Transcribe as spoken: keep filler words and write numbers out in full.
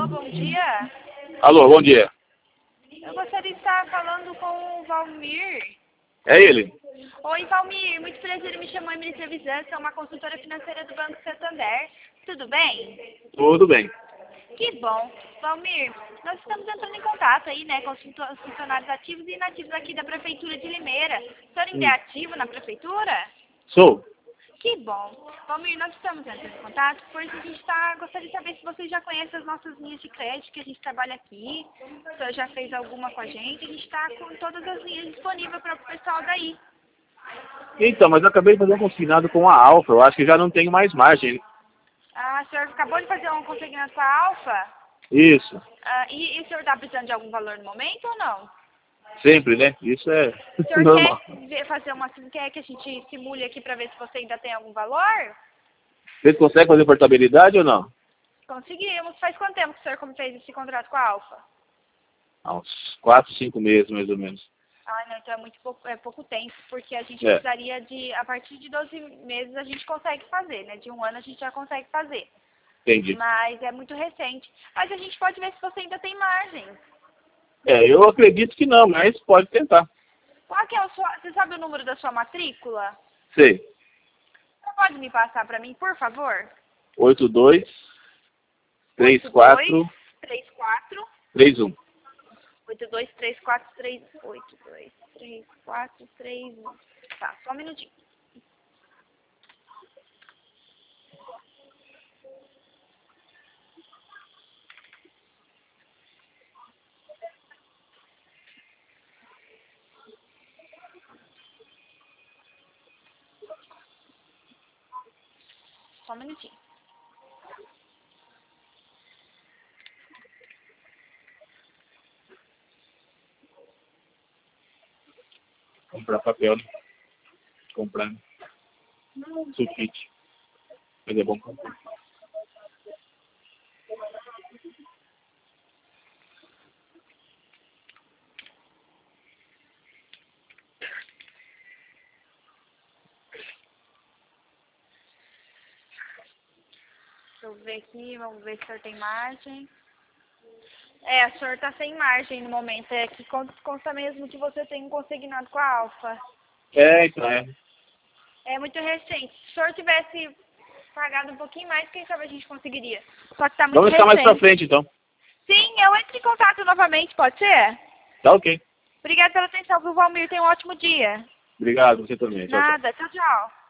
Alô, bom dia. Alô, bom dia. Eu gostaria de estar falando com o Valmir. É ele? Oi, Valmir. Muito prazer, me chamou Emily Trevisan, sou uma consultora financeira do Banco Santander. Tudo bem? Tudo bem. Que bom. Valmir, nós estamos entrando em contato aí, né, com os funcio- funcionários ativos e inativos aqui da Prefeitura de Limeira. O senhor ainda é Hum. ativo na Prefeitura? Sou. Que bom. Valmir, nós estamos entrando em contato porque a gente tá, gostaria de saber se você já conhece as nossas linhas de crédito que a gente trabalha aqui. Se o senhor já fez alguma com a gente. A gente está com todas as linhas disponíveis para o pessoal daí. Então, mas eu acabei de fazer um consignado com a Alfa. Eu acho que já não tenho mais margem. Ah, o senhor acabou de fazer um consignado com a Alfa? Isso. Ah, e, e o senhor está precisando de algum valor no momento ou não? Sempre, né? Isso é O senhor normal. quer ver- fazer uma... Quer que a gente simule aqui para ver se você ainda tem algum valor? Você consegue fazer portabilidade ou não? Conseguimos. Faz quanto tempo que o senhor fez esse contrato com a Alfa? Há uns quatro, cinco meses, mais ou menos. Ah, não, então é muito pouco, é pouco tempo, porque a gente É. precisaria de, a partir de doze meses a gente consegue fazer, né? De um ano a gente já consegue fazer. Entendi. Mas é muito recente. Mas a gente pode ver se você ainda tem margem. É, eu acredito que não, mas pode tentar. Qual que é o sua, você sabe o número da sua matrícula? Sei. Você pode me passar para mim, por favor? oito dois, três quatro, três quatro, três um. oito dois três quatro três oito dois três quatro três um. Tá, só um minutinho. Só um minutinho. Comprar papel, né? Comprar sulfite. Mas é bom comprar. Deixa eu ver aqui, vamos ver se o senhor tem margem. É, o senhor tá sem margem no momento. É que consta, consta mesmo que você tem um consignado com a Alfa. É, então é. É muito recente. Se o senhor tivesse pagado um pouquinho mais, quem sabe a gente conseguiria. Só que tá muito Vamos ficar mais recente. pra frente, então. Sim, eu entro em contato novamente, pode ser? Tá ok. Obrigada pela atenção, viu, Valmir? Tenha um ótimo dia. Obrigado, você também. Tchau, tchau. Nada, tchau, tchau.